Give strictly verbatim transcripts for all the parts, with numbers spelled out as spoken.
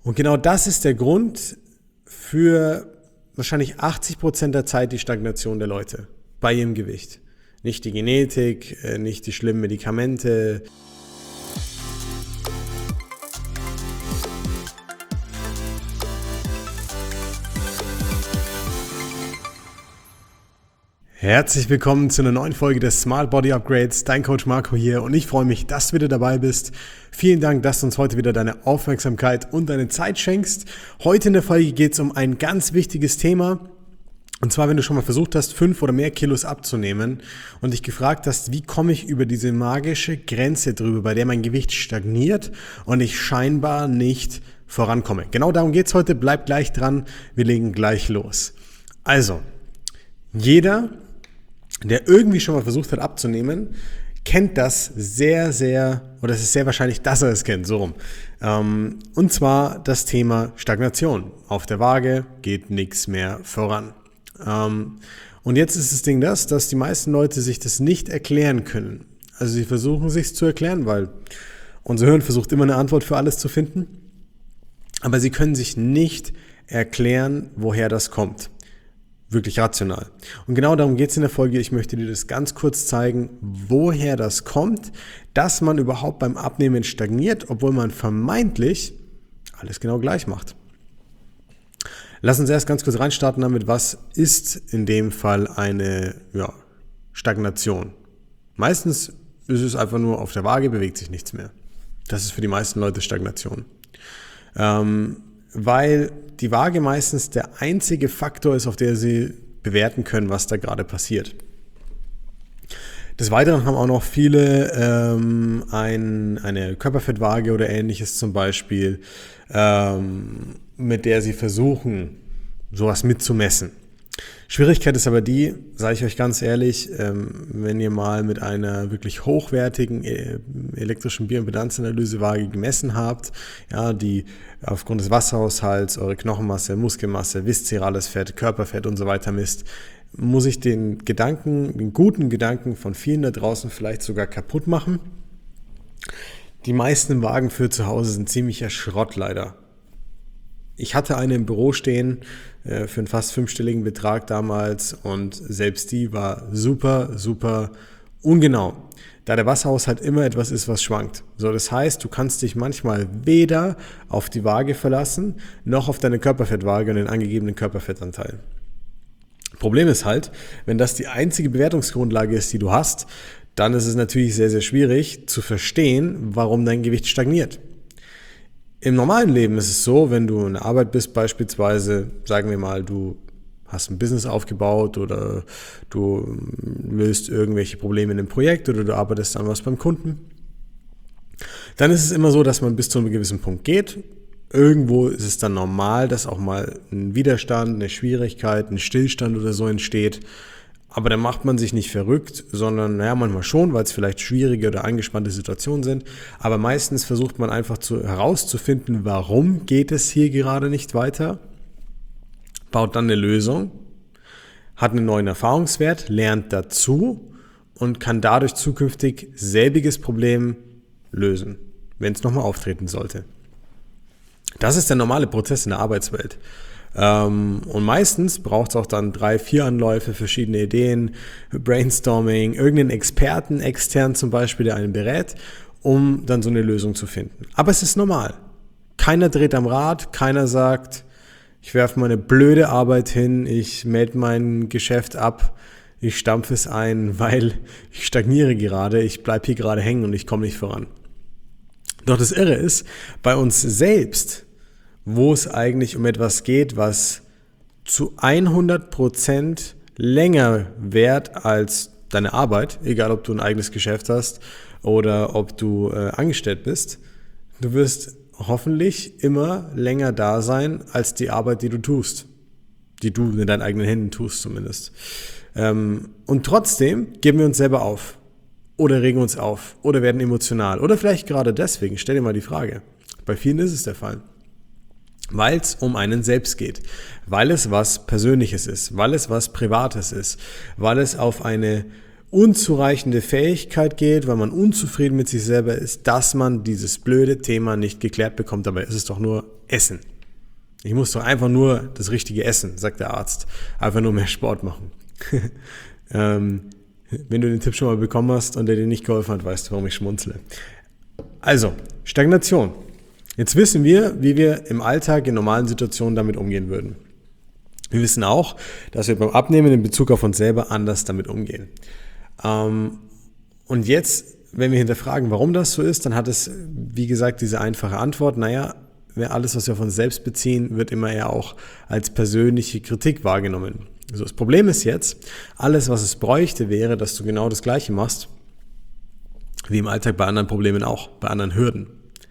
Und genau das ist der Grund für wahrscheinlich achtzig Prozent der Zeit die Stagnation der Leute bei ihrem Gewicht. Nicht die Genetik, nicht die schlimmen Medikamente. Herzlich willkommen zu einer neuen Folge des Smart Body Upgrades. Dein Coach Marco hier und ich freue mich, dass du wieder dabei bist. Vielen Dank, dass du uns heute wieder deine Aufmerksamkeit und deine Zeit schenkst. Heute in der Folge geht es um ein ganz wichtiges Thema. Und zwar, wenn du schon mal versucht hast, fünf oder mehr Kilos abzunehmen und dich gefragt hast, wie komme ich über diese magische Grenze drüber, bei der mein Gewicht stagniert und ich scheinbar nicht vorankomme. Genau darum geht es heute. Bleib gleich dran. Wir legen gleich los. Also, jeder, der irgendwie schon mal versucht hat abzunehmen, kennt das sehr, sehr, oder es ist sehr wahrscheinlich, dass er es kennt, so rum. Ähm, und zwar das Thema Stagnation. Auf der Waage geht nichts mehr voran. Ähm, und jetzt ist das Ding das, dass die meisten Leute sich das nicht erklären können. Also sie versuchen es sich zu erklären, weil unser Hirn versucht immer eine Antwort für alles zu finden. Aber sie können sich nicht erklären, woher das kommt. Wirklich rational. Und genau darum geht es in der Folge. Ich möchte dir das ganz kurz zeigen, woher das kommt, dass man überhaupt beim Abnehmen stagniert, obwohl man vermeintlich alles genau gleich macht. Lass uns erst ganz kurz reinstarten damit, was ist in dem Fall eine ja, Stagnation? Meistens ist es einfach nur, auf der Waage bewegt sich nichts mehr. Das ist für die meisten Leute Stagnation. Ähm, weil die Waage meistens der einzige Faktor ist, auf der sie bewerten können, was da gerade passiert. Des Weiteren haben auch noch viele ähm, ein, eine Körperfettwaage oder ähnliches zum Beispiel, ähm, mit der sie versuchen, sowas mitzumessen. Schwierigkeit ist aber die, sage ich euch ganz ehrlich, ähm, wenn ihr mal mit einer wirklich hochwertigen äh, elektrischen Bioimpedanzanalysewaage gemessen habt, ja, die aufgrund des Wasserhaushalts eure Knochenmasse, Muskelmasse, viszerales Fett, Körperfett und so weiter misst, muss ich den Gedanken, den guten Gedanken von vielen da draußen vielleicht sogar kaputt machen. Die meisten Wagen für zu Hause sind ziemlicher Schrott leider. Ich hatte eine im Büro stehen äh, für einen fast fünfstelligen Betrag damals und selbst die war super, super ungenau, da der Wasserhaushalt immer etwas ist, was schwankt. So, das heißt, du kannst dich manchmal weder auf die Waage verlassen, noch auf deine Körperfettwaage und den angegebenen Körperfettanteil. Problem ist halt, wenn das die einzige Bewertungsgrundlage ist, die du hast, dann ist es natürlich sehr, sehr schwierig zu verstehen, warum dein Gewicht stagniert. Im normalen Leben ist es so, wenn du in der Arbeit bist beispielsweise, sagen wir mal, du hast ein Business aufgebaut oder du löst irgendwelche Probleme in einem Projekt oder du arbeitest an was beim Kunden, dann ist es immer so, dass man bis zu einem gewissen Punkt geht. Irgendwo ist es dann normal, dass auch mal ein Widerstand, eine Schwierigkeit, ein Stillstand oder so entsteht. Aber dann macht man sich nicht verrückt, sondern naja, manchmal schon, weil es vielleicht schwierige oder angespannte Situationen sind. Aber meistens versucht man einfach zu, herauszufinden, warum geht es hier gerade nicht weiter, baut dann eine Lösung, hat einen neuen Erfahrungswert, lernt dazu und kann dadurch zukünftig selbiges Problem lösen, wenn es nochmal auftreten sollte. Das ist der normale Prozess in der Arbeitswelt. Ähm, und meistens braucht es auch dann drei, vier Anläufe, verschiedene Ideen, Brainstorming, irgendeinen Experten, extern zum Beispiel, der einen berät, um dann so eine Lösung zu finden. Aber es ist normal. Keiner dreht am Rad, keiner sagt, ich werfe meine blöde Arbeit hin, ich melde mein Geschäft ab, ich stampfe es ein, weil ich stagniere gerade, ich bleibe hier gerade hängen und ich komme nicht voran. Doch das Irre ist, bei uns selbst, wo es eigentlich um etwas geht, was zu hundert Prozent länger währt als deine Arbeit, egal ob du ein eigenes Geschäft hast oder ob du äh, angestellt bist, du wirst hoffentlich immer länger da sein als die Arbeit, die du tust, die du in deinen eigenen Händen tust zumindest. Ähm, und trotzdem geben wir uns selber auf oder regen uns auf oder werden emotional oder vielleicht gerade deswegen, stell dir mal die Frage, bei vielen ist es der Fall. Weil es um einen selbst geht, weil es was Persönliches ist, weil es was Privates ist, weil es auf eine unzureichende Fähigkeit geht, weil man unzufrieden mit sich selber ist, dass man dieses blöde Thema nicht geklärt bekommt. Dabei ist es doch nur Essen. Ich muss doch einfach nur das Richtige essen, sagt der Arzt. Einfach nur mehr Sport machen. ähm, wenn du den Tipp schon mal bekommen hast und der dir nicht geholfen hat, weißt du, warum ich schmunzle. Also, Stagnation. Jetzt wissen wir, wie wir im Alltag in normalen Situationen damit umgehen würden. Wir wissen auch, dass wir beim Abnehmen in Bezug auf uns selber anders damit umgehen. Ähm, und jetzt, wenn wir hinterfragen, warum das so ist, dann hat es, wie gesagt, diese einfache Antwort, naja, alles, was wir auf uns selbst beziehen, wird immer eher auch als persönliche Kritik wahrgenommen. Also das Problem ist jetzt, alles, was es bräuchte, wäre, dass du genau das Gleiche machst, wie im Alltag bei anderen Problemen auch, bei anderen Hürden.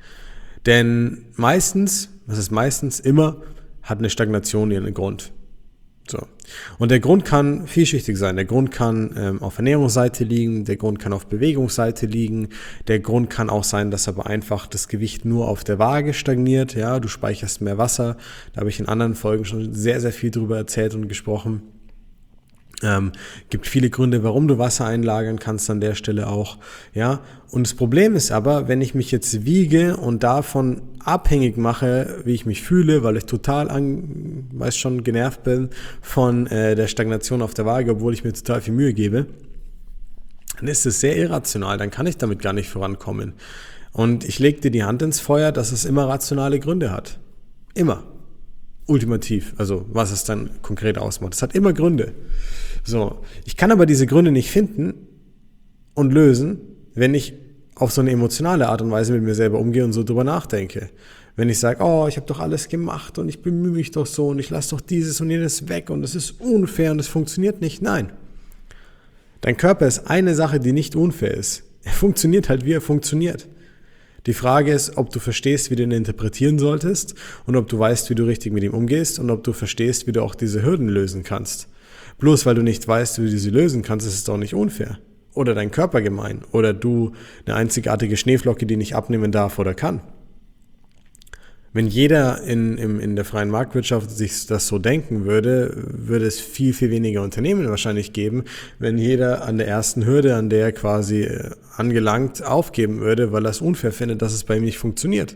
Denn meistens, was ist meistens, immer hat eine Stagnation ihren Grund. So. Und der Grund kann vielschichtig sein. Der Grund kann ähm, auf Ernährungsseite liegen, der Grund kann auf Bewegungsseite liegen, der Grund kann auch sein, dass aber einfach das Gewicht nur auf der Waage stagniert. Ja, du speicherst mehr Wasser. Da habe ich in anderen Folgen schon sehr, sehr viel drüber erzählt und gesprochen. Ähm, gibt viele Gründe, warum du Wasser einlagern kannst an der Stelle auch, ja. Und das Problem ist aber, wenn ich mich jetzt wiege und davon abhängig mache, wie ich mich fühle, weil ich total, an, weiß schon, genervt bin von äh, der Stagnation auf der Waage, obwohl ich mir total viel Mühe gebe, dann ist es sehr irrational, dann kann ich damit gar nicht vorankommen. Und ich lege dir die Hand ins Feuer, dass es immer rationale Gründe hat. Immer. Ultimativ, also was es dann konkret ausmacht. Es hat immer Gründe. So, ich kann aber diese Gründe nicht finden und lösen, wenn ich auf so eine emotionale Art und Weise mit mir selber umgehe und so drüber nachdenke. Wenn ich sage, oh, ich habe doch alles gemacht und ich bemühe mich doch so und ich lasse doch dieses und jenes weg und es ist unfair und es funktioniert nicht. Nein. Dein Körper ist eine Sache, die nicht unfair ist. Er funktioniert halt, wie er funktioniert. Die Frage ist, ob du verstehst, wie du ihn interpretieren solltest und ob du weißt, wie du richtig mit ihm umgehst und ob du verstehst, wie du auch diese Hürden lösen kannst. Bloß weil du nicht weißt, wie du sie lösen kannst, ist es doch nicht unfair. Oder dein Körper gemein. Oder du eine einzigartige Schneeflocke, die nicht abnehmen darf oder kann. Wenn jeder in, in, in der freien Marktwirtschaft sich das so denken würde, würde es viel, viel weniger Unternehmen wahrscheinlich geben, wenn jeder an der ersten Hürde, an der er quasi angelangt, aufgeben würde, weil er es unfair findet, dass es bei ihm nicht funktioniert.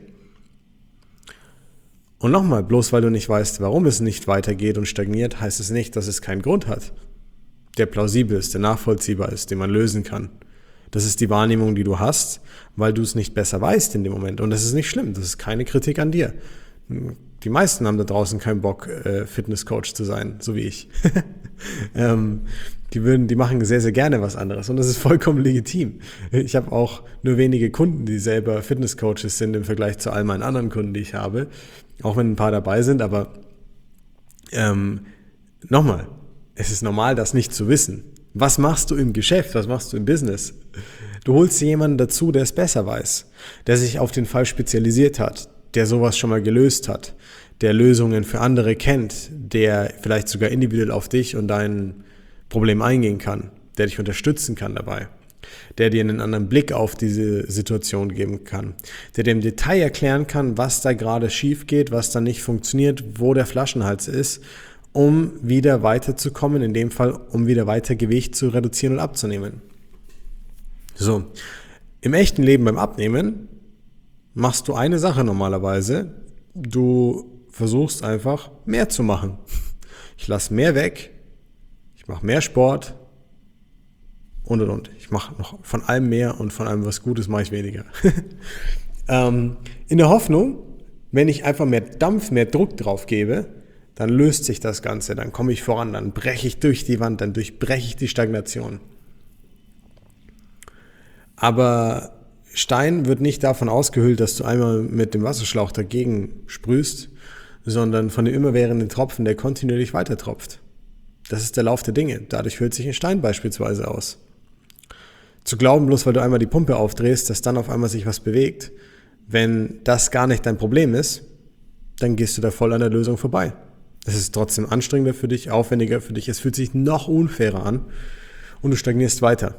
Und nochmal, bloß weil du nicht weißt, warum es nicht weitergeht und stagniert, heißt es nicht, dass es keinen Grund hat, der plausibel ist, der nachvollziehbar ist, den man lösen kann. Das ist die Wahrnehmung, die du hast, weil du es nicht besser weißt in dem Moment. Und das ist nicht schlimm, das ist keine Kritik an dir. Die meisten haben da draußen keinen Bock, Fitnesscoach zu sein, so wie ich. ähm, die würden, die machen sehr, sehr gerne was anderes und das ist vollkommen legitim. Ich habe auch nur wenige Kunden, die selber Fitnesscoaches sind im Vergleich zu all meinen anderen Kunden, die ich habe. Auch wenn ein paar dabei sind, aber ähm, nochmal, es ist normal, das nicht zu wissen. Was machst du im Geschäft? Was machst du im Business? Du holst dir jemanden dazu, der es besser weiß, der sich auf den Fall spezialisiert hat, der sowas schon mal gelöst hat, der Lösungen für andere kennt, der vielleicht sogar individuell auf dich und dein Problem eingehen kann, der dich unterstützen kann dabei, der dir einen anderen Blick auf diese Situation geben kann, der dir im Detail erklären kann, was da gerade schief geht, was da nicht funktioniert, wo der Flaschenhals ist, um wieder weiterzukommen, in dem Fall, um wieder weiter Gewicht zu reduzieren und abzunehmen. So, im echten Leben beim Abnehmen machst du eine Sache normalerweise, du versuchst einfach mehr zu machen. Ich lasse mehr weg, ich mache mehr Sport und und und. Ich mache noch von allem mehr und von allem was Gutes mache ich weniger. ähm, in der Hoffnung, wenn ich einfach mehr Dampf, mehr Druck drauf gebe, dann löst sich das Ganze, dann komme ich voran, dann breche ich durch die Wand, dann durchbreche ich die Stagnation. Aber Stein wird nicht davon ausgehöhlt, dass du einmal mit dem Wasserschlauch dagegen sprühst, sondern von dem immerwährenden Tropfen, der kontinuierlich weiter tropft. Das ist der Lauf der Dinge. Dadurch hüllt sich ein Stein beispielsweise aus. Zu glauben, bloß weil du einmal die Pumpe aufdrehst, dass dann auf einmal sich was bewegt, wenn das gar nicht dein Problem ist, dann gehst du da voll an der Lösung vorbei. Es ist trotzdem anstrengender für dich, aufwendiger für dich, es fühlt sich noch unfairer an und du stagnierst weiter.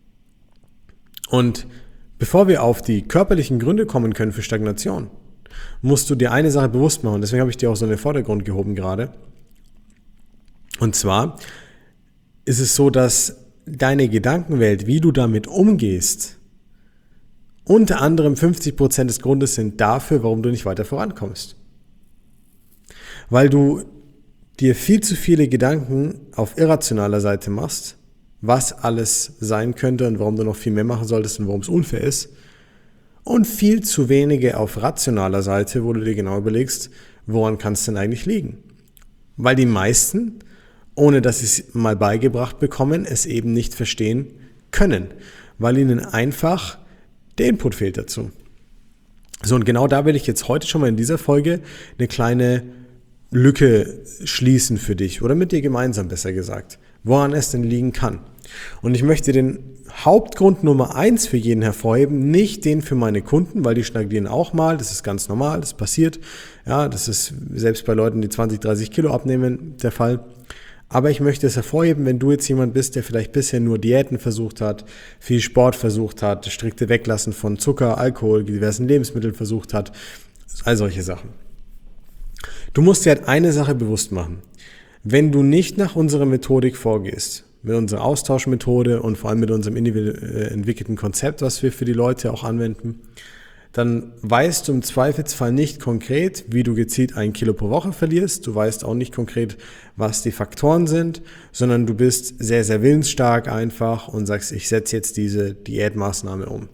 Und bevor wir auf die körperlichen Gründe kommen können für Stagnation, musst du dir eine Sache bewusst machen. Deswegen habe ich dir auch so in den Vordergrund gehoben gerade. Und zwar ist es so, dass deine Gedankenwelt, wie du damit umgehst, unter anderem fünfzig Prozent des Grundes sind dafür, warum du nicht weiter vorankommst. Weil du dir viel zu viele Gedanken auf irrationaler Seite machst, was alles sein könnte und warum du noch viel mehr machen solltest und warum es unfair ist. Und viel zu wenige auf rationaler Seite, wo du dir genau überlegst, woran kann es denn eigentlich liegen? Weil die meisten, ohne dass sie es mal beigebracht bekommen, es eben nicht verstehen können, weil ihnen einfach der Input fehlt dazu. So, und genau da will ich jetzt heute schon mal in dieser Folge eine kleine Lücke schließen für dich oder mit dir gemeinsam besser gesagt, woran es denn liegen kann. Und ich möchte den Hauptgrund Nummer eins für jeden hervorheben, nicht den für meine Kunden, weil die stagnieren auch mal, das ist ganz normal, das passiert. Ja, das ist selbst bei Leuten, die zwanzig, dreißig Kilo abnehmen, der Fall. Aber ich möchte es hervorheben, wenn du jetzt jemand bist, der vielleicht bisher nur Diäten versucht hat, viel Sport versucht hat, das strikte Weglassen von Zucker, Alkohol, diversen Lebensmitteln versucht hat, all solche Sachen. Du musst dir halt eine Sache bewusst machen. Wenn du nicht nach unserer Methodik vorgehst, mit unserer Austauschmethode und vor allem mit unserem individuell entwickelten Konzept, was wir für die Leute auch anwenden, dann weißt du im Zweifelsfall nicht konkret, wie du gezielt ein Kilo pro Woche verlierst. Du weißt auch nicht konkret, was die Faktoren sind, sondern du bist sehr, sehr willensstark einfach und sagst, ich setze jetzt diese Diätmaßnahme um.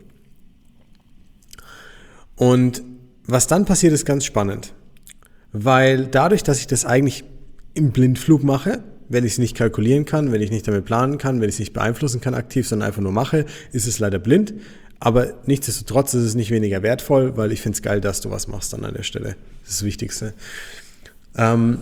Und was dann passiert, ist ganz spannend, weil dadurch, dass ich das eigentlich im Blindflug mache, wenn ich es nicht kalkulieren kann, wenn ich nicht damit planen kann, wenn ich es nicht beeinflussen kann aktiv, sondern einfach nur mache, ist es leider blind. Aber nichtsdestotrotz ist es nicht weniger wertvoll, weil ich finde es geil, dass du was machst dann an der Stelle. Das ist das Wichtigste. Ähm,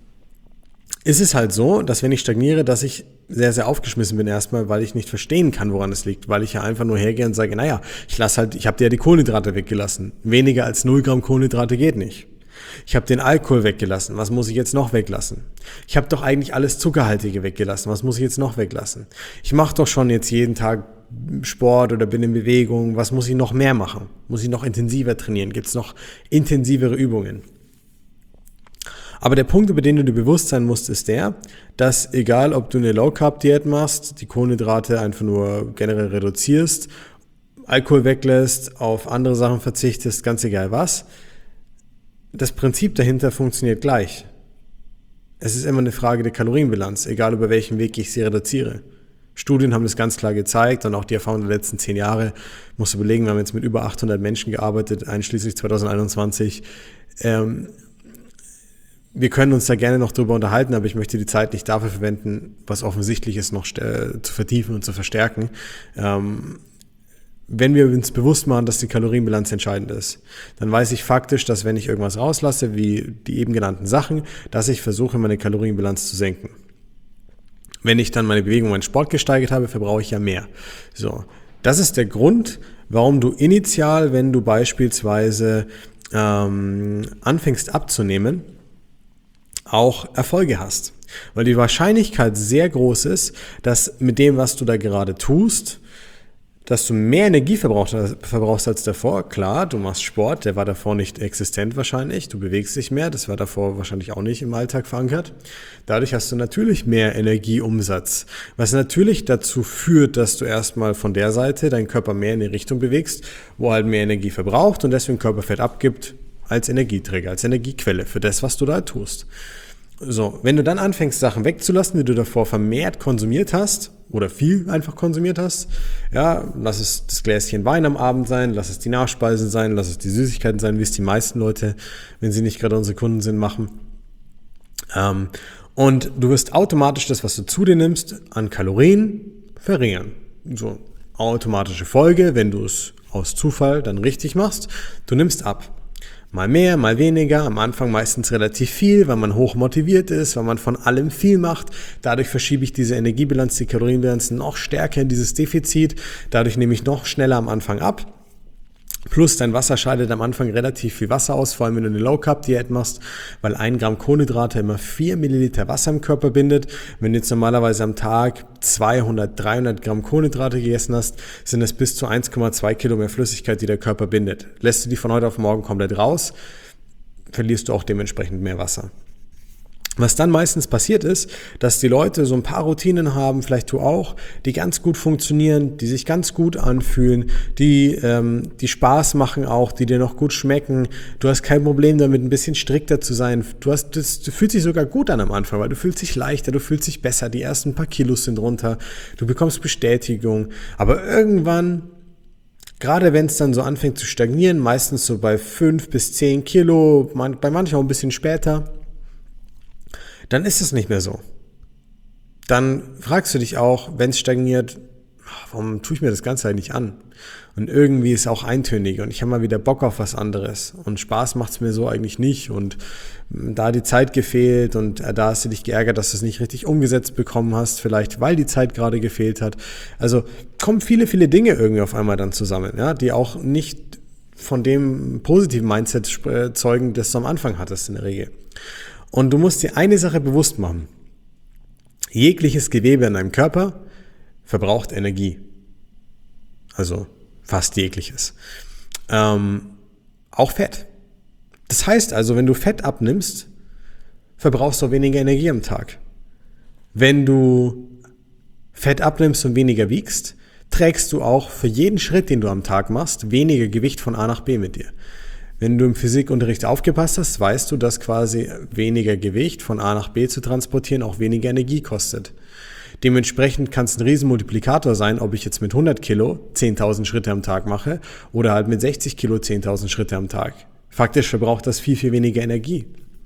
ist es halt so, dass wenn ich stagniere, dass ich sehr, sehr aufgeschmissen bin erstmal, weil ich nicht verstehen kann, woran es liegt. Weil ich ja einfach nur hergehe und sage, naja, ich lasse halt, ich habe dir ja die Kohlenhydrate weggelassen. Weniger als null Gramm Kohlenhydrate geht nicht. Ich habe den Alkohol weggelassen. Was muss ich jetzt noch weglassen? Ich habe doch eigentlich alles Zuckerhaltige weggelassen. Was muss ich jetzt noch weglassen? Ich mache doch schon jetzt jeden Tag Sport oder bin in Bewegung. Was muss ich noch mehr machen? Muss ich noch intensiver trainieren? Gibt es noch intensivere Übungen? Aber der Punkt, über den du dir bewusst sein musst, ist der, dass egal, ob du eine Low-Carb-Diät machst, die Kohlenhydrate einfach nur generell reduzierst, Alkohol weglässt, auf andere Sachen verzichtest, ganz egal was, das Prinzip dahinter funktioniert gleich. Es ist immer eine Frage der Kalorienbilanz, egal über welchen Weg ich sie reduziere. Studien haben das ganz klar gezeigt und auch die Erfahrung der letzten zehn Jahre, musst du überlegen, wir haben jetzt mit über achthundert Menschen gearbeitet, einschließlich zwanzig einundzwanzig. Ähm, wir können uns da gerne noch drüber unterhalten, aber ich möchte die Zeit nicht dafür verwenden, was offensichtlich ist, noch äh, zu vertiefen und zu verstärken. Ähm, Wenn wir uns bewusst machen, dass die Kalorienbilanz entscheidend ist, dann weiß ich faktisch, dass wenn ich irgendwas rauslasse, wie die eben genannten Sachen, dass ich versuche, meine Kalorienbilanz zu senken. Wenn ich dann meine Bewegung, meinen Sport gesteigert habe, verbrauche ich ja mehr. So, das ist der Grund, warum du initial, wenn du beispielsweise ähm, anfängst abzunehmen, auch Erfolge hast. Weil die Wahrscheinlichkeit sehr groß ist, dass mit dem, was du da gerade tust, dass du mehr Energie verbrauchst, verbrauchst als davor. Klar, du machst Sport, der war davor nicht existent wahrscheinlich. Du bewegst dich mehr, das war davor wahrscheinlich auch nicht im Alltag verankert. Dadurch hast du natürlich mehr Energieumsatz, was natürlich dazu führt, dass du erstmal von der Seite deinen Körper mehr in die Richtung bewegst, wo halt mehr Energie verbraucht und deswegen Körperfett abgibt als Energieträger, als Energiequelle für das, was du da tust. So, wenn du dann anfängst, Sachen wegzulassen, die du davor vermehrt konsumiert hast oder viel einfach konsumiert hast, ja, lass es das Gläschen Wein am Abend sein, lass es die Nachspeisen sein, lass es die Süßigkeiten sein, wie es die meisten Leute, wenn sie nicht gerade unsere Kunden sind, machen. Ähm, und du wirst automatisch das, was du zu dir nimmst, an Kalorien verringern. So, automatische Folge, wenn du es aus Zufall dann richtig machst, du nimmst ab. Mal mehr, mal weniger, am Anfang meistens relativ viel, weil man hoch motiviert ist, weil man von allem viel macht. Dadurch verschiebe ich diese Energiebilanz, die Kalorienbilanz noch stärker in dieses Defizit. Dadurch nehme ich noch schneller am Anfang ab. Plus dein Wasser scheidet am Anfang relativ viel Wasser aus, vor allem wenn du eine Low-Carb-Diät machst, weil ein Gramm Kohlenhydrate immer vier Milliliter Wasser im Körper bindet. Wenn du jetzt normalerweise am Tag zweihundert, dreihundert Gramm Kohlenhydrate gegessen hast, sind es bis zu eins Komma zwei Kilo mehr Flüssigkeit, die der Körper bindet. Lässt du die von heute auf morgen komplett raus, verlierst du auch dementsprechend mehr Wasser. Was dann meistens passiert ist, dass die Leute so ein paar Routinen haben, vielleicht du auch, die ganz gut funktionieren, die sich ganz gut anfühlen, die, ähm, die Spaß machen auch, die dir noch gut schmecken. Du hast kein Problem damit, ein bisschen strikter zu sein. Du hast, das, du fühlst dich sogar gut an am Anfang, weil du fühlst dich leichter, du fühlst dich besser. Die ersten paar Kilos sind runter, du bekommst Bestätigung. Aber irgendwann, gerade wenn es dann so anfängt zu stagnieren, meistens so bei fünf bis zehn Kilo, man, bei manchen auch ein bisschen später, dann ist es nicht mehr so. Dann fragst du dich auch, wenn es stagniert, warum tue ich mir das Ganze eigentlich an? Und irgendwie ist es auch eintönig und ich habe mal wieder Bock auf was anderes und Spaß macht es mir so eigentlich nicht und da hat die Zeit gefehlt und da hast du dich geärgert, dass du es nicht richtig umgesetzt bekommen hast, vielleicht weil die Zeit gerade gefehlt hat. Also kommen viele, viele Dinge irgendwie auf einmal dann zusammen, ja, die auch nicht von dem positiven Mindset zeugen, das du am Anfang hattest in der Regel. Und du musst dir eine Sache bewusst machen. Jegliches Gewebe in deinem Körper verbraucht Energie. Also fast jegliches. Ähm, auch Fett. Das heißt also, wenn du Fett abnimmst, verbrauchst du weniger Energie am Tag. Wenn du Fett abnimmst und weniger wiegst, trägst du auch für jeden Schritt, den du am Tag machst, weniger Gewicht von A nach B mit dir. Wenn du im Physikunterricht aufgepasst hast, weißt du, dass quasi weniger Gewicht von A nach B zu transportieren auch weniger Energie kostet. Dementsprechend kann es ein Riesenmultiplikator sein, ob ich jetzt mit hundert Kilo zehntausend Schritte am Tag mache oder halt mit sechzig Kilo zehntausend Schritte am Tag. Faktisch verbraucht das viel, viel weniger Energie.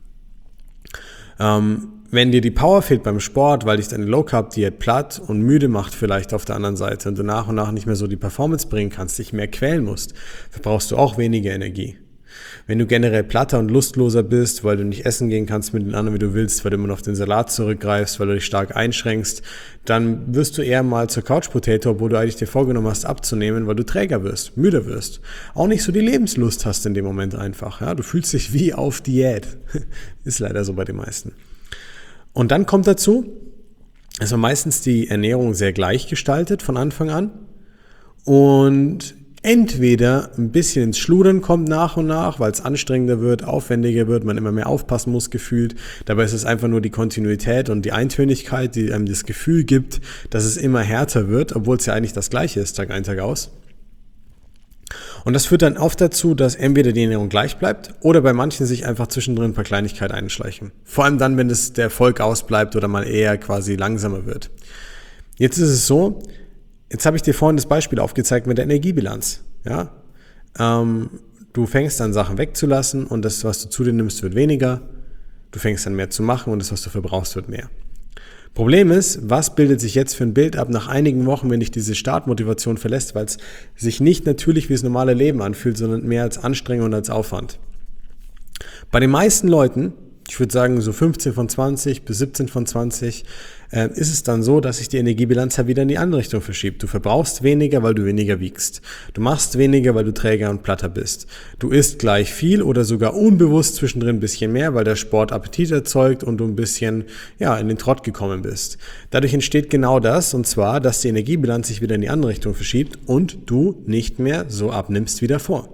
Ähm, wenn dir die Power fehlt beim Sport, weil dich deine Low-Carb-Diät platt und müde macht vielleicht auf der anderen Seite und du nach und nach nicht mehr so die Performance bringen kannst, dich mehr quälen musst, verbrauchst du auch weniger Energie. Wenn du generell platter und lustloser bist, weil du nicht essen gehen kannst mit den anderen, wie du willst, weil du immer noch auf den Salat zurückgreifst, weil du dich stark einschränkst, dann wirst du eher mal zur Couch Potato, obwohl du eigentlich dir vorgenommen hast abzunehmen, weil du träger wirst, müder wirst. Auch nicht so die Lebenslust hast in dem Moment einfach. Ja? Du fühlst dich wie auf Diät. Ist leider so bei den meisten. Und dann kommt dazu, dass man meistens die Ernährung sehr gleich gestaltet von Anfang an und entweder ein bisschen ins Schludern kommt nach und nach, weil es anstrengender wird, aufwendiger wird, man immer mehr aufpassen muss gefühlt. Dabei ist es einfach nur die Kontinuität und die Eintönigkeit, die einem das Gefühl gibt, dass es immer härter wird, obwohl es ja eigentlich das Gleiche ist, Tag ein, Tag aus. Und das führt dann oft dazu, dass entweder die Ernährung gleich bleibt oder bei manchen sich einfach zwischendrin ein paar Kleinigkeiten einschleichen. Vor allem dann, wenn das der Erfolg ausbleibt oder mal eher quasi langsamer wird. Jetzt ist es so, jetzt habe ich dir vorhin das Beispiel aufgezeigt mit der Energiebilanz. Ja? Ähm, du fängst an, Sachen wegzulassen und das, was du zu dir nimmst, wird weniger. Du fängst an, mehr zu machen und das, was du verbrauchst, wird mehr. Problem ist, was bildet sich jetzt für ein Bild ab nach einigen Wochen, wenn dich diese Startmotivation verlässt, weil es sich nicht natürlich wie das normale Leben anfühlt, sondern mehr als Anstrengung und als Aufwand. Bei den meisten Leuten, ich würde sagen so fünfzehn von zwanzig bis siebzehn von zwanzig, äh, ist es dann so, dass sich die Energiebilanz ja wieder in die andere Richtung verschiebt. Du verbrauchst weniger, weil du weniger wiegst. Du machst weniger, weil du träger und platter bist. Du isst gleich viel oder sogar unbewusst zwischendrin ein bisschen mehr, weil der Sport Appetit erzeugt und du ein bisschen ja, in den Trott gekommen bist. Dadurch entsteht genau das, und zwar, dass die Energiebilanz sich wieder in die andere Richtung verschiebt und du nicht mehr so abnimmst wie davor.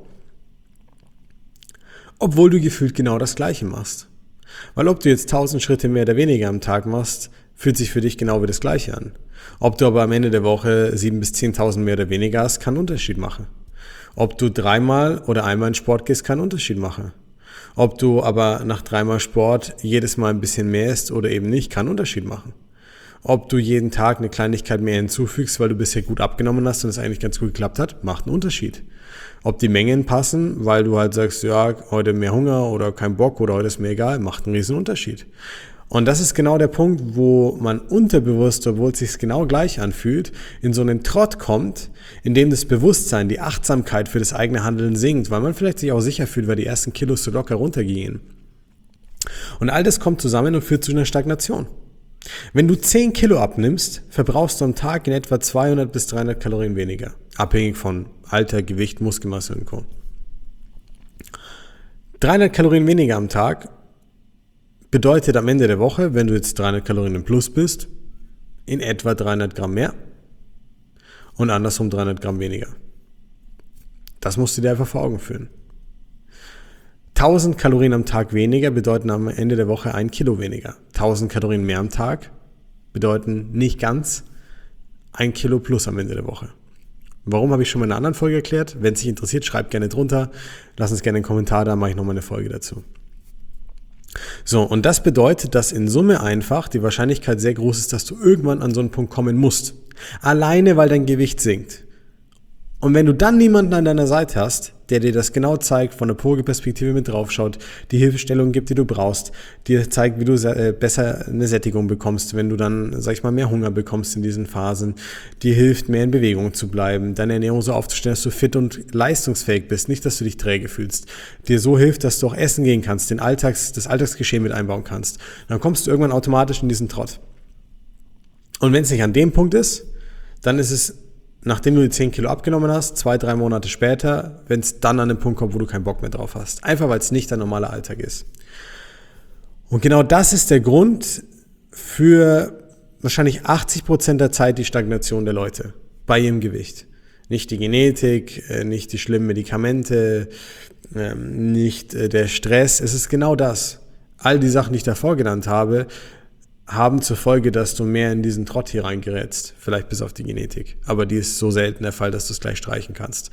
Obwohl du gefühlt genau das Gleiche machst. Weil ob du jetzt tausend Schritte mehr oder weniger am Tag machst, fühlt sich für dich genau wie das Gleiche an. Ob du aber am Ende der Woche siebentausend bis zehntausend mehr oder weniger hast, kann einen Unterschied machen. Ob du dreimal oder einmal in Sport gehst, kann einen Unterschied machen. Ob du aber nach dreimal Sport jedes Mal ein bisschen mehr isst oder eben nicht, kann einen Unterschied machen. Ob du jeden Tag eine Kleinigkeit mehr hinzufügst, weil du bisher gut abgenommen hast und es eigentlich ganz gut geklappt hat, macht einen Unterschied. Ob die Mengen passen, weil du halt sagst, ja, heute mehr Hunger oder kein Bock oder heute ist mir egal, macht einen riesen Unterschied. Und das ist genau der Punkt, wo man unterbewusst, obwohl es sich genau gleich anfühlt, in so einen Trott kommt, in dem das Bewusstsein, die Achtsamkeit für das eigene Handeln sinkt, weil man vielleicht sich auch sicher fühlt, weil die ersten Kilos so locker runtergehen. Und all das kommt zusammen und führt zu einer Stagnation. Wenn du zehn Kilo abnimmst, verbrauchst du am Tag in etwa zweihundert bis dreihundert Kalorien weniger, abhängig von Alter, Gewicht, Muskelmasse und Co. dreihundert Kalorien weniger am Tag bedeutet am Ende der Woche, wenn du jetzt dreihundert Kalorien im Plus bist, in etwa dreihundert Gramm mehr und andersrum dreihundert Gramm weniger. Das musst du dir einfach vor Augen führen. tausend Kalorien am Tag weniger bedeuten am Ende der Woche ein Kilo weniger. tausend Kalorien mehr am Tag bedeuten nicht ganz ein Kilo plus am Ende der Woche. Warum, habe ich schon mal in einer anderen Folge erklärt. Wenn es dich interessiert, schreib gerne drunter. Lass uns gerne einen Kommentar da, mache ich nochmal eine Folge dazu. So, und das bedeutet, dass in Summe einfach die Wahrscheinlichkeit sehr groß ist, dass du irgendwann an so einen Punkt kommen musst. Alleine, weil dein Gewicht sinkt. Und wenn du dann niemanden an deiner Seite hast, der dir das genau zeigt, von der Vogelperspektive mit draufschaut, die Hilfestellung gibt, die du brauchst, dir zeigt, wie du besser eine Sättigung bekommst, wenn du dann, sag ich mal, mehr Hunger bekommst in diesen Phasen, dir hilft, mehr in Bewegung zu bleiben, deine Ernährung so aufzustellen, dass du fit und leistungsfähig bist, nicht, dass du dich träge fühlst, dir so hilft, dass du auch essen gehen kannst, den Alltags, das Alltagsgeschehen mit einbauen kannst, dann kommst du irgendwann automatisch in diesen Trott. Und wenn es nicht an dem Punkt ist, dann ist es, nachdem du die zehn Kilo abgenommen hast, zwei, drei Monate später, wenn es dann an den Punkt kommt, wo du keinen Bock mehr drauf hast. Einfach, weil es nicht dein normaler Alltag ist. Und genau das ist der Grund für wahrscheinlich achtzig Prozent der Zeit die Stagnation der Leute bei ihrem Gewicht. Nicht die Genetik, nicht die schlimmen Medikamente, nicht der Stress. Es ist genau das. All die Sachen, die ich davor genannt habe, haben zur Folge, dass du mehr in diesen Trott hier reingerätst. Vielleicht bis auf die Genetik. Aber die ist so selten der Fall, dass du es gleich streichen kannst.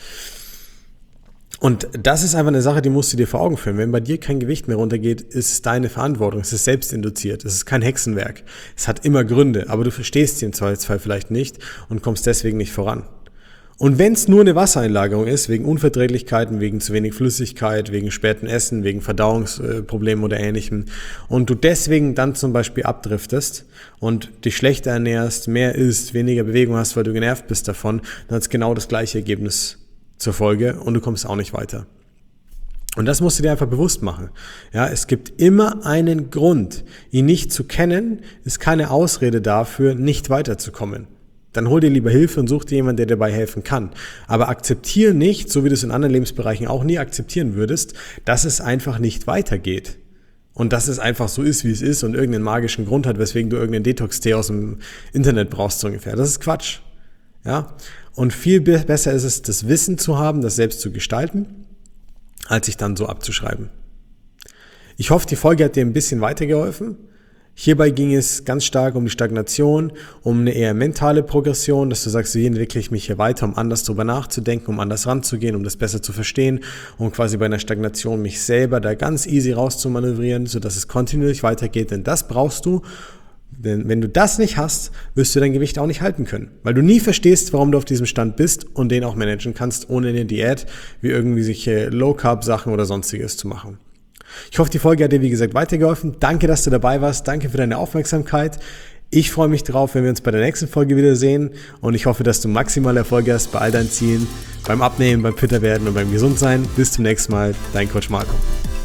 Und das ist einfach eine Sache, die musst du dir vor Augen führen. Wenn bei dir kein Gewicht mehr runtergeht, ist es deine Verantwortung. Es ist selbstinduziert. Es ist kein Hexenwerk. Es hat immer Gründe. Aber du verstehst sie im Zweifelsfall vielleicht nicht und kommst deswegen nicht voran. Und wenn es nur eine Wassereinlagerung ist, wegen Unverträglichkeiten, wegen zu wenig Flüssigkeit, wegen späten Essen, wegen Verdauungsproblemen oder Ähnlichem und du deswegen dann zum Beispiel abdriftest und dich schlechter ernährst, mehr isst, weniger Bewegung hast, weil du genervt bist davon, dann hat es genau das gleiche Ergebnis zur Folge und du kommst auch nicht weiter. Und das musst du dir einfach bewusst machen. Ja, es gibt immer einen Grund. Ihn nicht zu kennen, ist keine Ausrede dafür, nicht weiterzukommen. Dann hol dir lieber Hilfe und such dir jemanden, der dir dabei helfen kann. Aber akzeptiere nicht, so wie du es in anderen Lebensbereichen auch nie akzeptieren würdest, dass es einfach nicht weitergeht. Und dass es einfach so ist, wie es ist und irgendeinen magischen Grund hat, weswegen du irgendeinen Detox-Tee aus dem Internet brauchst, so ungefähr. Das ist Quatsch. Ja? Und viel besser ist es, das Wissen zu haben, das selbst zu gestalten, als sich dann so abzuschreiben. Ich hoffe, die Folge hat dir ein bisschen weitergeholfen. Hierbei ging es ganz stark um die Stagnation, um eine eher mentale Progression, dass du sagst, wie entwickle ich mich hier weiter, um anders drüber nachzudenken, um anders ranzugehen, um das besser zu verstehen, um quasi bei einer Stagnation mich selber da ganz easy rauszumanövrieren, sodass es kontinuierlich weitergeht, denn das brauchst du. Denn wenn du das nicht hast, wirst du dein Gewicht auch nicht halten können, weil du nie verstehst, warum du auf diesem Stand bist und den auch managen kannst, ohne eine Diät, wie irgendwie solche Low-Carb-Sachen oder sonstiges zu machen. Ich hoffe, die Folge hat dir, wie gesagt, weitergeholfen. Danke, dass du dabei warst. Danke für deine Aufmerksamkeit. Ich freue mich drauf, wenn wir uns bei der nächsten Folge wiedersehen. Und ich hoffe, dass du maximale Erfolge hast bei all deinen Zielen, beim Abnehmen, beim Fitter werden und beim Gesundsein. Bis zum nächsten Mal. Dein Coach Marco.